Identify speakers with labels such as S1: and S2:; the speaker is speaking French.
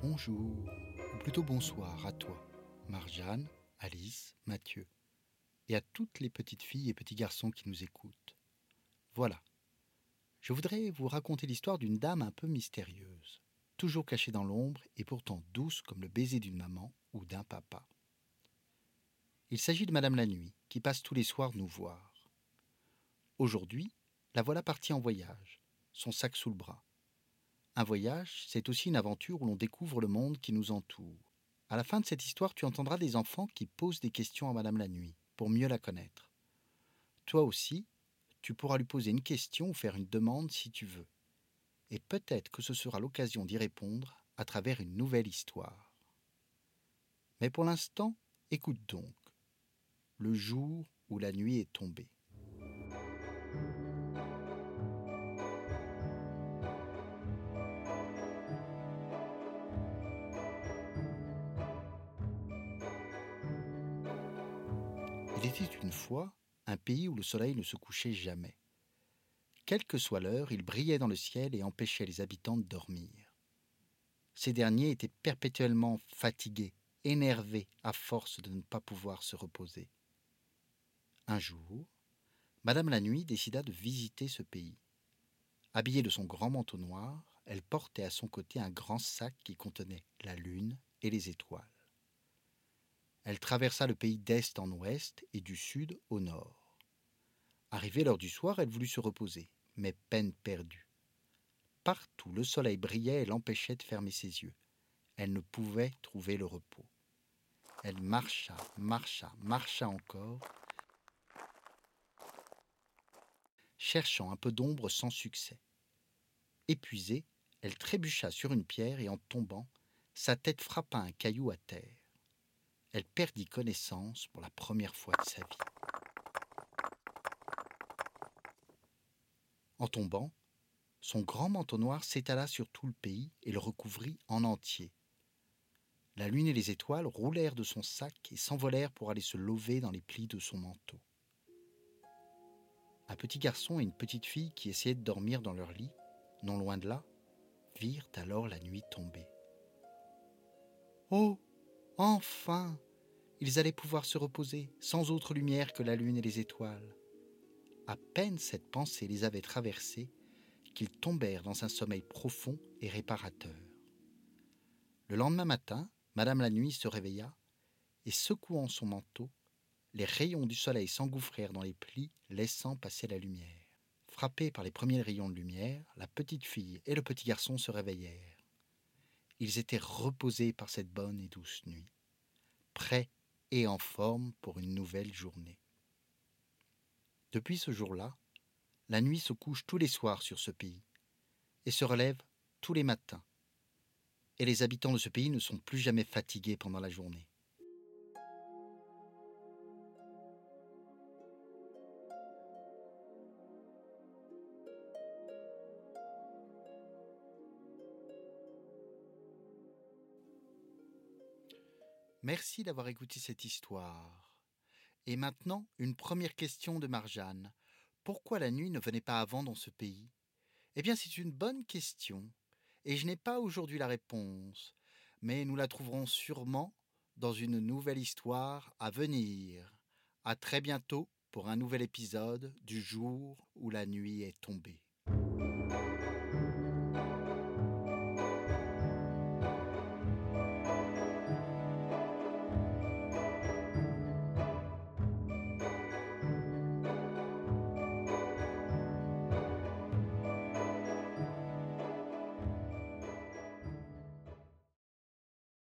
S1: Bonjour, ou plutôt bonsoir à toi, Marjane, Alice, Mathieu, et à toutes les petites filles et petits garçons qui nous écoutent. Voilà, je voudrais vous raconter l'histoire d'une dame un peu mystérieuse, toujours cachée dans l'ombre et pourtant douce comme le baiser d'une maman ou d'un papa. Il s'agit de Madame la Nuit, qui passe tous les soirs nous voir. Aujourd'hui, la voilà partie en voyage, son sac sous le bras. Un voyage, c'est aussi une aventure où l'on découvre le monde qui nous entoure. À la fin de cette histoire, tu entendras des enfants qui posent des questions à Madame la Nuit, pour mieux la connaître. Toi aussi, tu pourras lui poser une question ou faire une demande si tu veux. Et peut-être que ce sera l'occasion d'y répondre à travers une nouvelle histoire. Mais pour l'instant, écoute donc. Le jour où la nuit est tombée. Il était une fois un pays où le soleil ne se couchait jamais. Quelle que soit l'heure, il brillait dans le ciel et empêchait les habitants de dormir. Ces derniers étaient perpétuellement fatigués, énervés à force de ne pas pouvoir se reposer. Un jour, Madame la Nuit décida de visiter ce pays. Habillée de son grand manteau noir, elle portait à son côté un grand sac qui contenait la lune et les étoiles. Elle traversa le pays d'est en ouest et du sud au nord. Arrivée l'heure du soir, elle voulut se reposer, mais peine perdue. Partout le soleil brillait et l'empêchait de fermer ses yeux. Elle ne pouvait trouver le repos. Elle marcha, marcha encore, cherchant un peu d'ombre sans succès. Épuisée, elle trébucha sur une pierre et en tombant, sa tête frappa un caillou à terre. Elle perdit connaissance pour la première fois de sa vie. En tombant, son grand manteau noir s'étala sur tout le pays et le recouvrit en entier. La lune et les étoiles roulèrent de son sac et s'envolèrent pour aller se lever dans les plis de son manteau. Un petit garçon et une petite fille qui essayaient de dormir dans leur lit, non loin de là, virent alors la nuit tomber. Oh, enfin! Ils allaient pouvoir se reposer, sans autre lumière que la lune et les étoiles. À peine cette pensée les avait traversés qu'ils tombèrent dans un sommeil profond et réparateur. Le lendemain matin, Madame la Nuit se réveilla et, secouant son manteau, les rayons du soleil s'engouffrèrent dans les plis, laissant passer la lumière. Frappés par les premiers rayons de lumière, la petite fille et le petit garçon se réveillèrent. Ils étaient reposés par cette bonne et douce nuit, prêts et en forme pour une nouvelle journée. Depuis ce jour-là, la nuit se couche tous les soirs sur ce pays et se relève tous les matins. Et les habitants de ce pays ne sont plus jamais fatigués pendant la journée. Merci d'avoir écouté cette histoire. Et maintenant, une première question de Marjane. Pourquoi la nuit ne venait pas avant dans ce pays ? Eh bien, c'est une bonne question. Et je n'ai pas aujourd'hui la réponse. Mais nous la trouverons sûrement dans une nouvelle histoire à venir. À très bientôt pour un nouvel épisode du jour où la nuit est tombée.